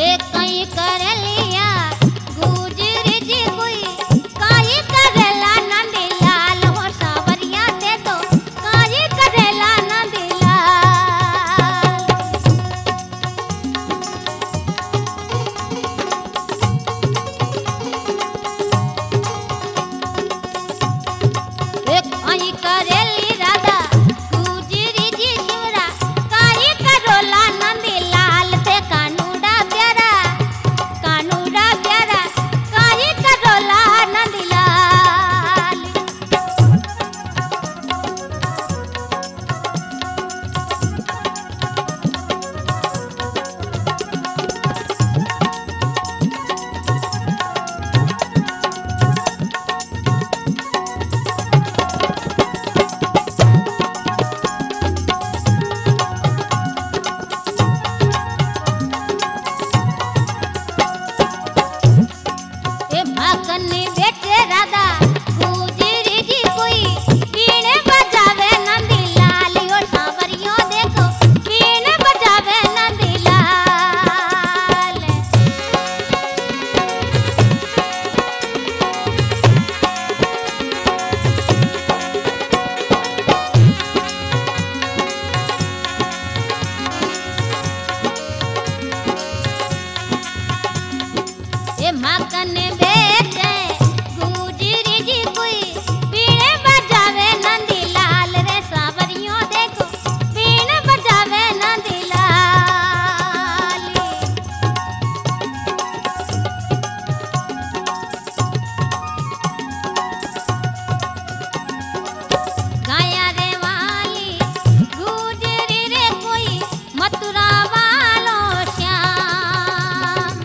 एक कहीं कर लिया गुजरी जी कोई काई करेला नंदलाल हो सावरिया दे दो काई करेला नंदलाल एक कहीं करेली राधा गुजरी जी शिवरा काई करोला नंदलाल ते कानूड़ा प्यारा काई करोला नंदलाल ए भाकने बेटे राधा गुजरी जी कोई वीणे बजावे नंदलाल ओ सावरियों देखो वीणे बजावे नंदलाल ए माकने बेटे गुजरी जी कोई वीणे बजावे नंदलाल रे सावरियों देखो वीणे बजावे नंदलाल गाया रे वाली गुजरी रे कोई मथुरा वालो श्याम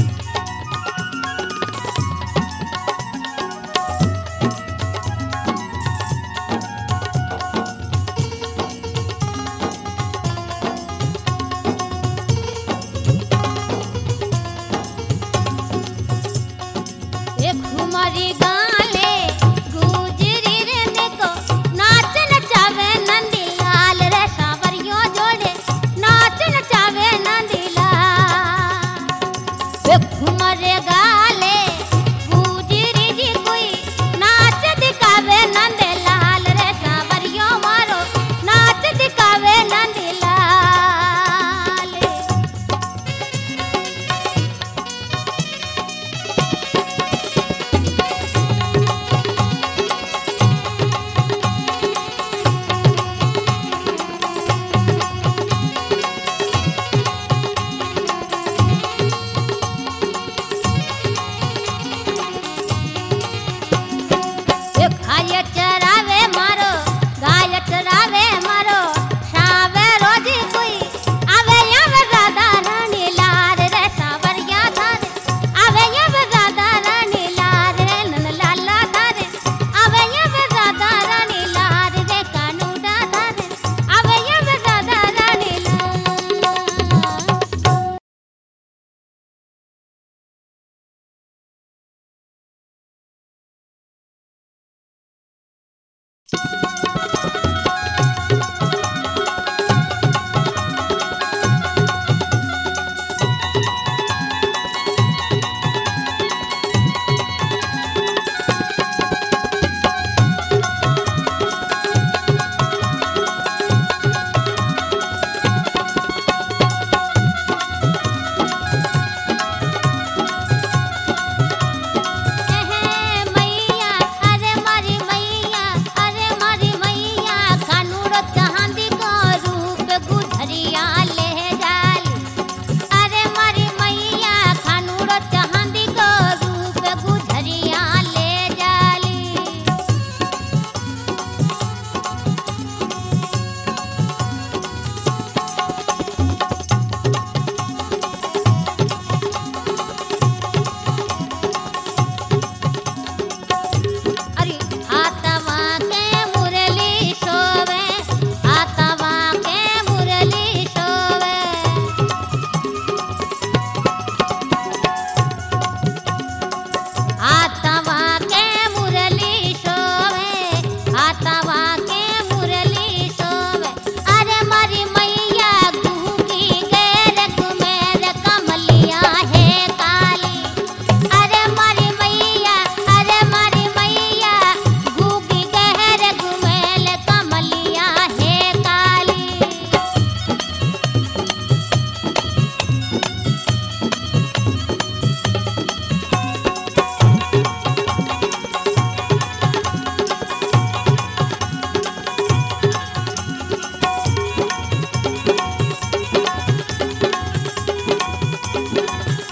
एक घुमरी गाले गुजरी रे देखो नाच नचावे नंदलाल रे सावरियों जोड़े नाच नचावे नंदलाल एक घुमरे गाले गुजरी जी कोई नाच दिखावे नंदलाल रे सावरियों मारो नाच दिखावे नंदलाल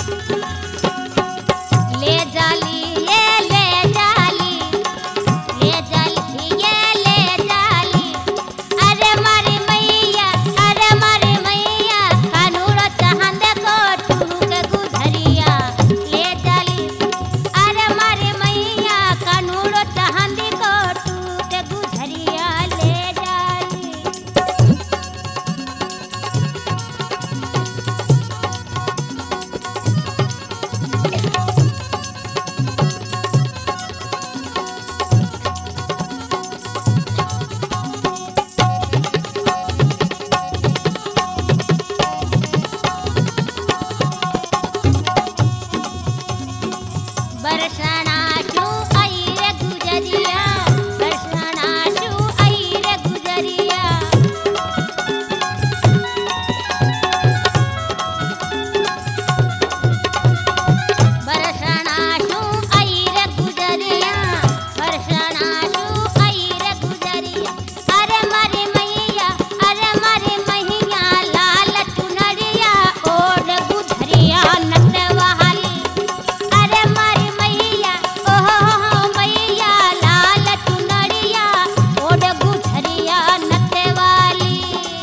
ले जाली ये ले जाली, ले जाली ये ले जाली। अरे मारी मैया कानूरो चांद को टूक गुजरिया ले जाली। अरे मारी मैया कानूरो चांद को टूक गुजरिया ले जाली। बरसाना शू आई रे गुजरिया, बरसाना शू आई रे गुजरिया। बरसाना शू आई रे गुजरिया, बरसाना शू आई रे गुजरिया। अरे मारी मैया लाल चुनरिया ओढ़ गुजरिया नटवाली। अरे मारी मैया लाल चुनरिया ओढ़ गुजरिया नटवाली।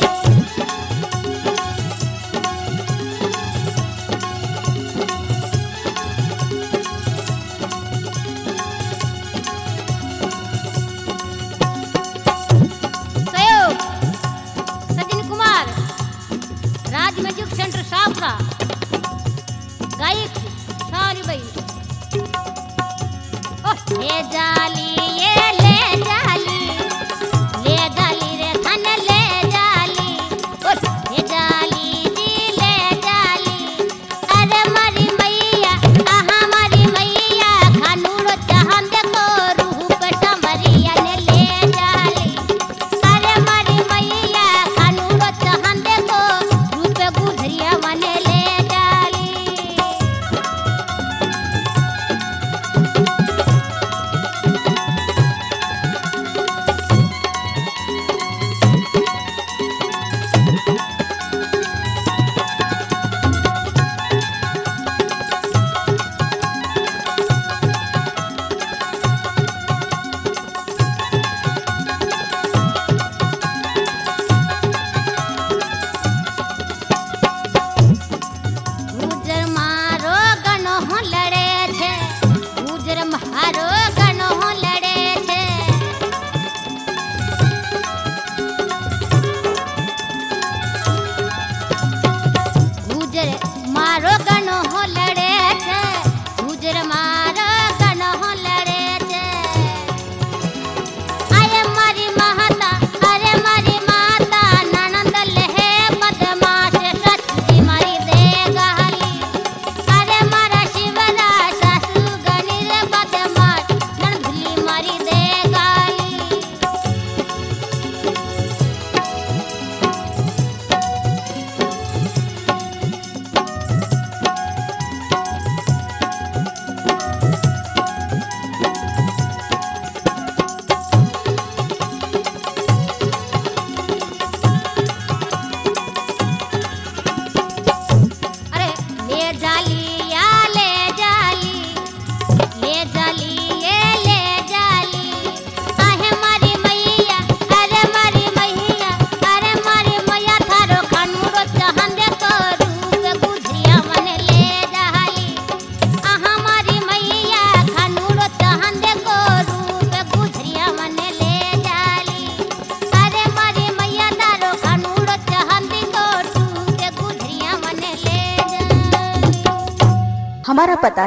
सहयोग सचिन कुमार, राज म्यूजिक सेंटर शाहपुरा, गायक सारी भाई। ले जाली ये ले जाली, ले जाली रे धन ले जाली। ले जाली जी ले जाली। अरे मारी मैया खानूरो चांद को रूप डमरिया ने ले जाली। अरे मारी मैया खानूरो चांद को रूप गुजरिया ने ले जाली। गुजर मारो गनो लड़े छे, गुजर मारो गनो लड़े छे। गुजर मारो गनो लड़े छे, गुजर मारो गनो लड़े छे। अरे मारी माता ननंद लहे बदमाश सच्ची मारी दे गाली। अरे मारा शिवरा सासू गणिर बदमाश ननभली मारी दे गाली। अरे ले जाली या ले जाली, ले जाली ये ले जाली। आहे मारी मैया थारो खानूरो चांद को रूप गुजरिया मन ले जाली। आहा मारी मैया खानूरो चांद को रूप गुजरिया मन ले जाली। अरे मारी मैया थारो खानूरो चांद को रूप गुजरिया मन ले जाली। हमारा पता